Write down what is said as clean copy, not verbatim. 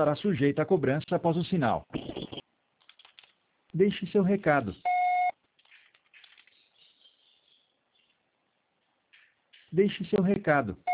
estará sujeita a cobrança após o sinal. Deixe seu recado. Deixe seu recado.